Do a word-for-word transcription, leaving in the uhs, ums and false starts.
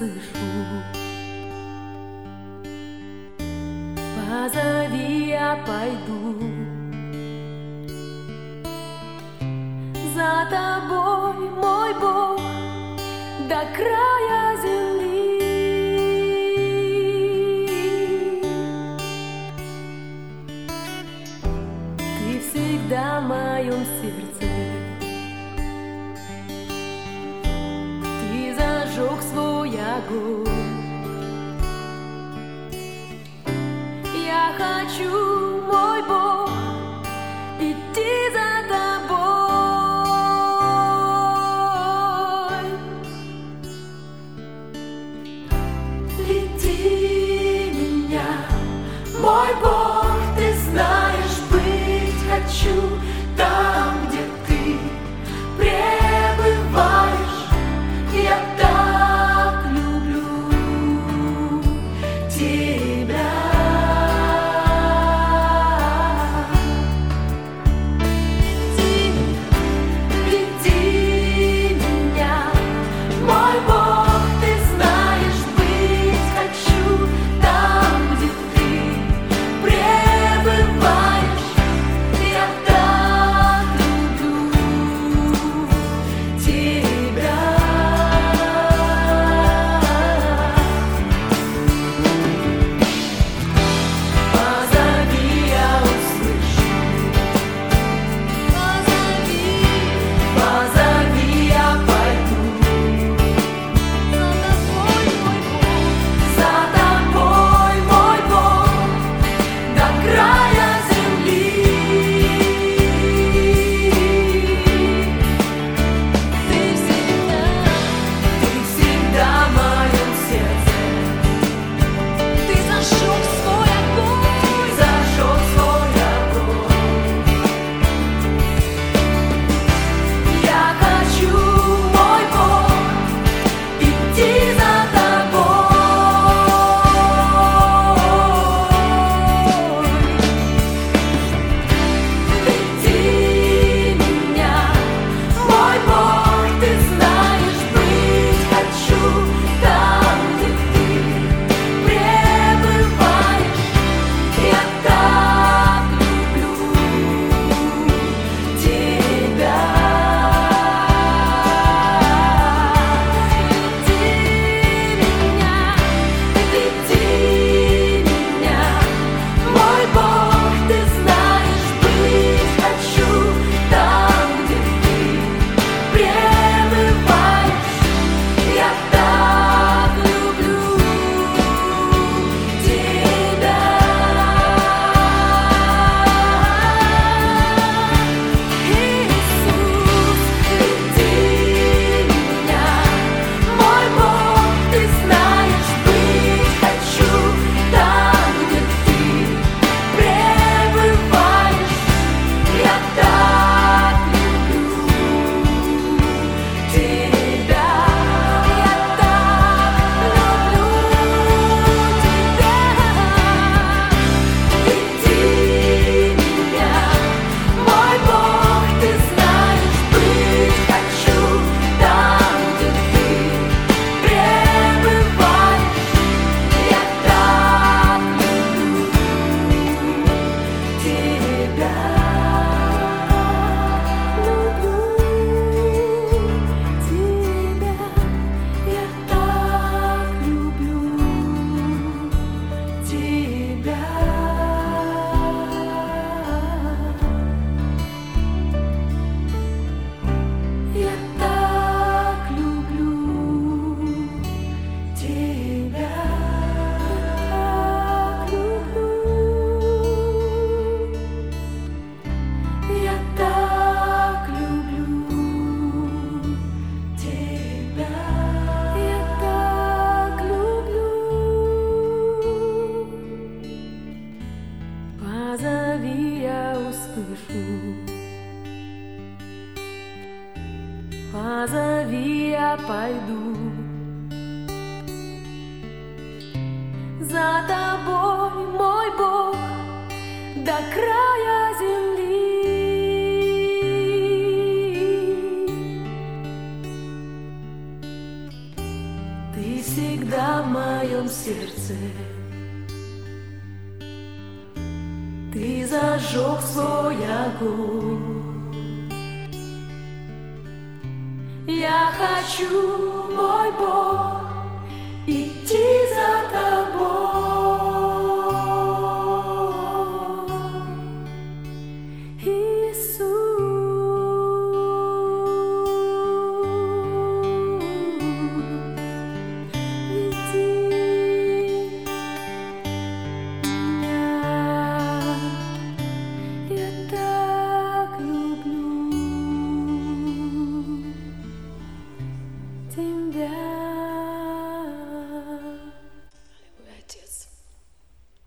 услышу. Позови, я пойду за тобой, мой Бог, до края земли. Ты всегда в моем сердце, ты зажег свой огонь. Я хочу, мой Бог, идти за тобой. Веди меня, мой Бог, ты знаешь, быть хочу там, где ты пребываешь. Я так люблю тебя. Позови, я услышу. Позови, я пойду за тобой, мой Бог, до края земли. Ты Ты всегда в моем сердце. Ты зажег свой огонь. Я хочу, мой Бог,